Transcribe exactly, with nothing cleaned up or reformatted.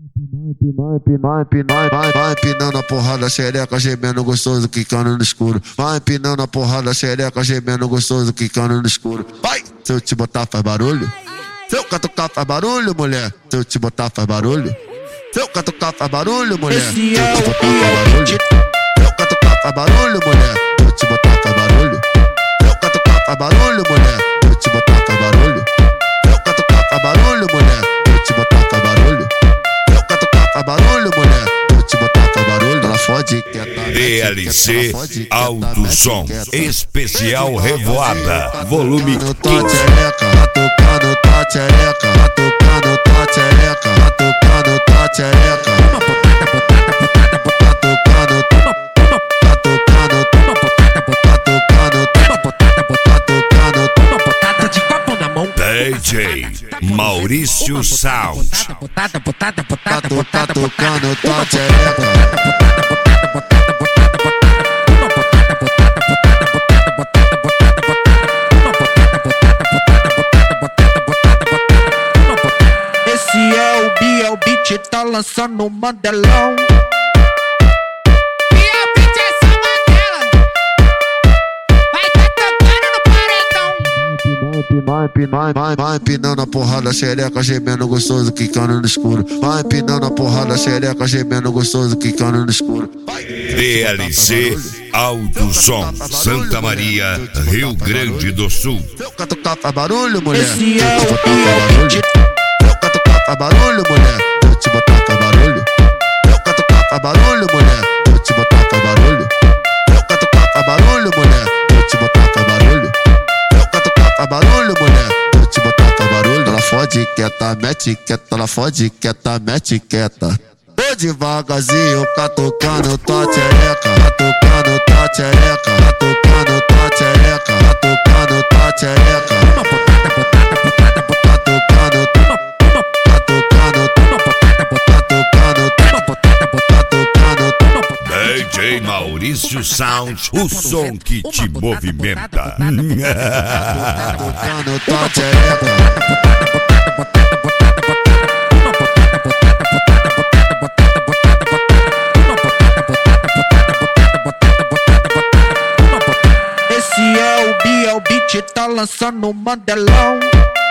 Vai empinando, empinando, vai, vai empinando a porrada, xereca, gemendo gostoso, quicando no escuro. Vai empinando a porrada, xereca, gemendo gostoso, quicando no escuro. Vai! Se eu te botar faz barulho? Se eu catucar faz barulho, mulher? Se eu te botar faz barulho? Se eu catucar faz barulho, mulher? Se eu te botar faz barulho? Se eu catucar faz barulho, mulher? Se eu te botar faz barulho? Se eu catucar faz barulho, mulher? Se eu te botar faz barulho? Se eu catucar faz barulho, mulher? Se eu te botar faz barulho? Se eu catucar faz barulho, mulher? Se eu te botar faz barulho? Ela fode que é D L C Alto Som Especial Revoada Volume quinze. Tá tocando tua tchereca, tá tocando tua tchereca, tá tocando tua tchereca. Tá tocando, tá tocando, tá tocando, tá tocando de copo na mão. D J Maurício Sound. Tá tocando tua tchereca. Esse é o Biel Beat, tá lançando o Mandelão. Biel Beat é essa Mandela. Vai tá tocando no paredão. Vai empinando, vai, vai empinando a porrada, xereca, gemendo gostoso, quicando no escuro. Vai empinando a porrada, xereca, gemendo gostoso, quicando no escuro. D L C Alto Som Santa Maria, Rio Grande do Sul. Seu catucar faz barulho, mulher? Esse é o Seu Biel Beat. catucar faz barulho, mulher? Se eu te botar faz barulho? Seu catucar faz barulho, mulher? Se eu te botar faz barulho? Seu catucar faz barulho, mulher? Se eu te botar faz barulho? Seu catucar faz barulho, mulher? Se eu te botar faz barulho? Ela fode quieta, mete quieta, ela fode quieta, mete quieta. Tô devagarzinho, catucando tua tchereca, catucando tua tchereca, catucando tua tchereca, catucando tua tchereca. D J Maurício Sound, o som que te movimenta. Tocando tua tchereca. Esse é o Biel Beat, tá lançando o Mandelão.